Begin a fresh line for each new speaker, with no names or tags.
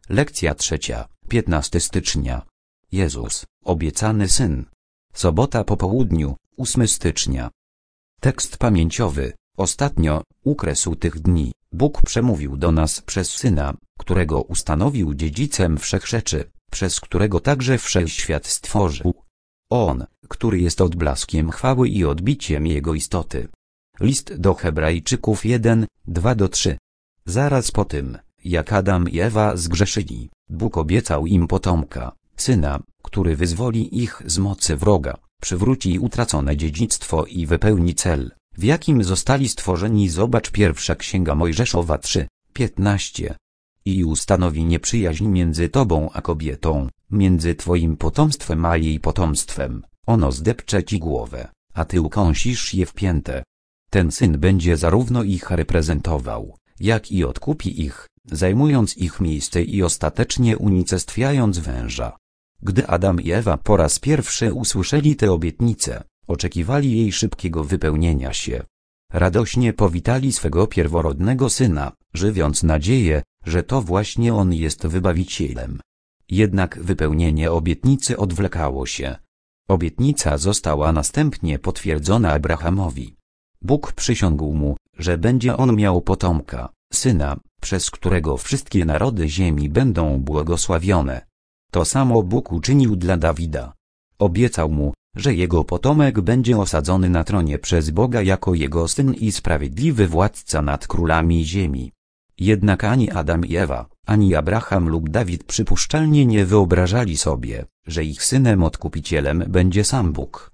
Lekcja 3, 15 stycznia. Jezus, obiecany Syn. Sobota po południu, 8 stycznia. Tekst pamięciowy. Ostatnio, u kresu tych dni, Bóg przemówił do nas przez Syna, którego ustanowił dziedzicem wszechrzeczy, przez którego także wszechświat stworzył. On, który jest odblaskiem chwały i odbiciem Jego istoty. List do Hebrajczyków 1, 2-3. Zaraz po tym, jak Adam i Ewa zgrzeszyli, Bóg obiecał im potomka, Syna, który wyzwoli ich z mocy wroga, przywróci utracone dziedzictwo i wypełni cel, w jakim zostali stworzeni. Zobacz pierwsza Księga Mojżeszowa 3, 15. I ustanowi nieprzyjaźń między tobą a kobietą, między twoim potomstwem a jej potomstwem, ono zdepcze ci głowę, a ty ukąsisz je w piętę. Ten Syn będzie zarówno ich reprezentował, jak i odkupi ich, zajmując ich miejsce i ostatecznie unicestwiając węża. Gdy Adam i Ewa po raz pierwszy usłyszeli tę obietnicę, oczekiwali jej szybkiego wypełnienia się. Radośnie powitali swego pierworodnego Syna, żywiąc nadzieję, że to właśnie On jest Wybawicielem. Jednak wypełnienie obietnicy odwlekało się. Obietnica została następnie potwierdzona Abrahamowi. Bóg przysiągł mu, że będzie on miał potomka, Syna, przez którego wszystkie narody ziemi będą błogosławione. To samo Bóg uczynił dla Dawida. Obiecał mu, że jego potomek będzie osadzony na tronie przez Boga jako jego syn i sprawiedliwy władca nad królami ziemi. Jednak ani Adam i Ewa, ani Abraham lub Dawid przypuszczalnie nie wyobrażali sobie, że ich synem odkupicielem będzie sam Bóg.